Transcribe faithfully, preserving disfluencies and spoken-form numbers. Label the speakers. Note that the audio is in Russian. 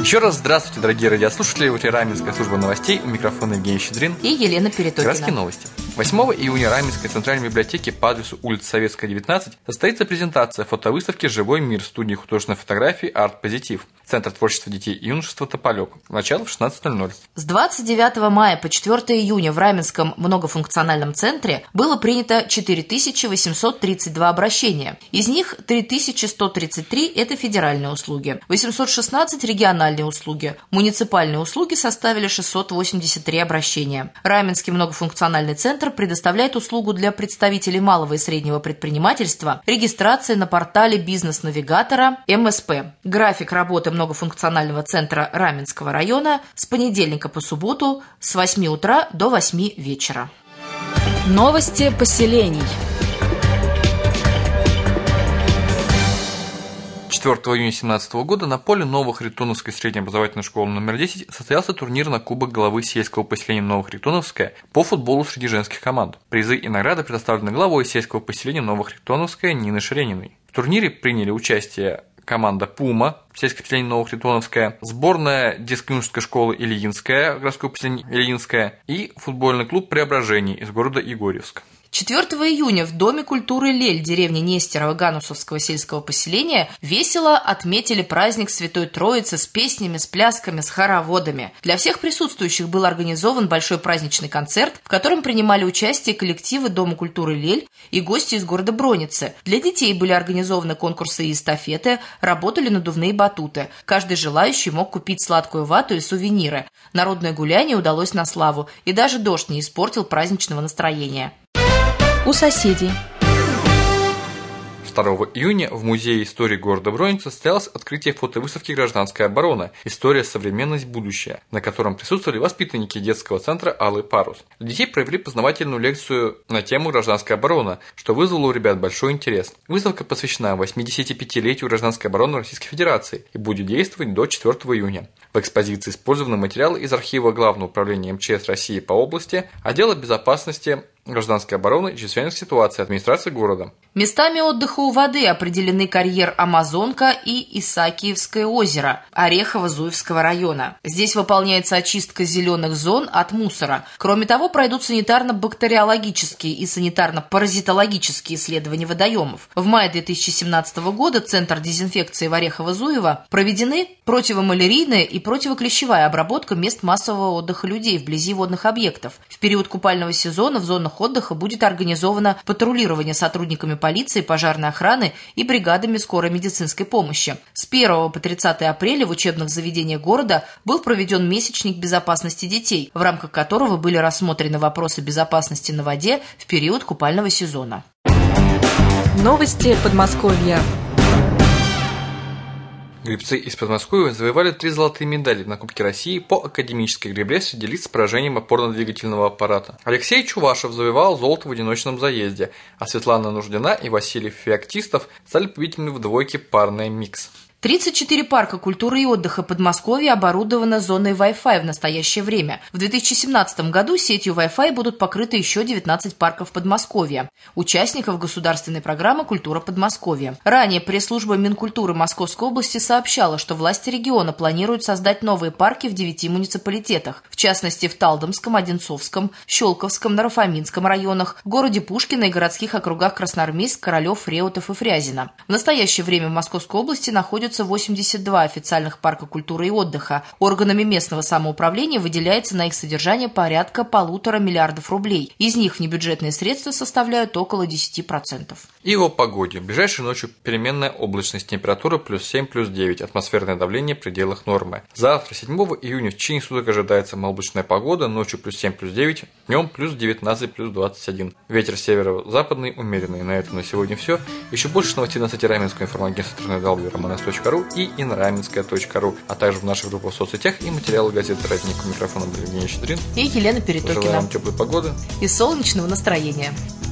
Speaker 1: Еще раз здравствуйте, дорогие радиослушатели. В эфире Раменская служба новостей. У микрофона Евгений Щедрин
Speaker 2: и Елена Перетокина.
Speaker 1: Городские новости. восьмого июня в Раменской центральной библиотеке по адресу улица Советская, девятнадцать состоится презентация фотовыставки «Живой мир» студии художественной фотографии «Арт-Позитив». Центр творчества детей и юношества «Тополек». Начало в шестнадцать ноль ноль.
Speaker 2: С двадцать девятого мая по четвёртого июня в Раменском многофункциональном центре было принято четыре тысячи восемьсот тридцать два обращения. Из них три тысячи сто тридцать три – это федеральные услуги, восемьсот шестнадцать – региональные услуги. Муниципальные услуги составили шестьсот восемьдесят три обращения. Раменский многофункциональный центр предоставляет услугу для представителей малого и среднего предпринимательства регистрации на портале бизнес-навигатора эм эс пэ. График работы многофункционального центра Раменского района с понедельника по субботу с восьми утра до восьми вечера.
Speaker 3: Новости поселений.
Speaker 1: четвёртого июня две тысячи семнадцатого года на поле Новохаритоновской среднеобразовательной школы номер десять состоялся турнир на Кубок главы сельского поселения Новохаритоновское по футболу среди женских команд. Призы и награды предоставлены главой сельского поселения Новохаритоновское Ниной Шарениной. В турнире приняли участие команда «Пума», сельское поселение Новохаритоновское, сборная детско-юношеской школы Ильинская, городское поселение Ильинское и футбольный клуб «Преображение» из города Егорьевска.
Speaker 2: четвёртого июня в Доме культуры Лель деревни Нестерова Ганусовского сельского поселения весело отметили праздник Святой Троицы с песнями, с плясками, с хороводами. Для всех присутствующих был организован большой праздничный концерт, в котором принимали участие коллективы Дома культуры Лель и гости из города Броницы. Для детей были организованы конкурсы и эстафеты, работали надувные батуты. Каждый желающий мог купить сладкую вату и сувениры. Народное гуляние удалось на славу, и даже дождь не испортил праздничного настроения.
Speaker 3: У соседей.
Speaker 1: второго июня в Музее истории города Броницы состоялось открытие фотовыставки «Гражданская оборона. История, современность, будущее», на котором присутствовали воспитанники детского центра «Алый парус». Для детей провели познавательную лекцию на тему «Гражданская оборона», что вызвало у ребят большой интерес. Выставка посвящена восьмидесятипятилетию гражданской обороны Российской Федерации и будет действовать до четвёртого июня. В экспозиции использованы материалы из архива Главного управления эм че эс России по области, отдела безопасности, гражданской обороны и чрезвычайных ситуаций администрации города.
Speaker 2: Местами отдыха у воды определены карьер «Амазонка» и Исаакиевское озеро Орехово-Зуевского района. Здесь выполняется очистка зеленых зон от мусора. Кроме того, пройдут санитарно-бактериологические и санитарно-паразитологические исследования водоемов. В мае две тысячи семнадцатого года Центр дезинфекции в Орехово-Зуево проведены противомалярийная и противоклещевая обработка мест массового отдыха людей вблизи водных объектов. В период купального сезона в зонах отдыха будет организовано патрулирование сотрудниками полиции, пожарной охраны и бригадами скорой медицинской помощи. С первого по тридцатое апреля в учебных заведениях города был проведен месячник безопасности детей, в рамках которого были рассмотрены вопросы безопасности на воде в период купального сезона.
Speaker 3: Новости Подмосковья.
Speaker 1: Гребцы из Подмосковья завоевали три золотые медали на Кубке России по академической гребле среди лиц с поражением опорно-двигательного аппарата. Алексей Чувашев завоевал золото в одиночном заезде, а Светлана Нуждина и Василий Феоктистов стали победителями в двойке парная микс.
Speaker 2: тридцать четыре парка культуры и отдыха Подмосковья оборудованы зоной Wi-Fi в настоящее время. В две тысячи семнадцатом году сетью Wi-Fi будут покрыты еще девятнадцать парков Подмосковья, участников государственной программы «Культура Подмосковья». Ранее пресс-служба Минкультуры Московской области сообщала, что власти региона планируют создать новые парки в девяти муниципалитетах, в частности в Талдомском, Одинцовском, Щелковском, Нарафаминском районах, городе Пушкино и городских округах Красноармейск, Королев, Реутов и Фрязино. В настоящее время в Московской области находятся восемьдесят два официальных парка культуры и отдыха. Органами местного самоуправления выделяется на их содержание порядка полутора миллиардов рублей. Из них внебюджетные средства составляют около десяти процентов. И
Speaker 1: о погоде. Ближайшей ночью переменная облачность, температура плюс семь, плюс девять, атмосферное давление в пределах нормы. Завтра, седьмого июня, в течение суток ожидается малооблачная погода, ночью плюс семь, плюс девять, днем плюс девятнадцать, плюс двадцать один. Ветер северо-западный умеренный. На этом на сегодня все. Еще больше новостей на сайте Раменского информагентства интернет дабл ю дабл ю дабл ю точка ру и инраменская точка ру, а также в наших группах в соцсетях и материалы газеты «Родник». У микрофона был Евгений Щедрин
Speaker 2: и Елена Перетокина.
Speaker 1: Желаем теплой погоды
Speaker 2: и солнечного настроения.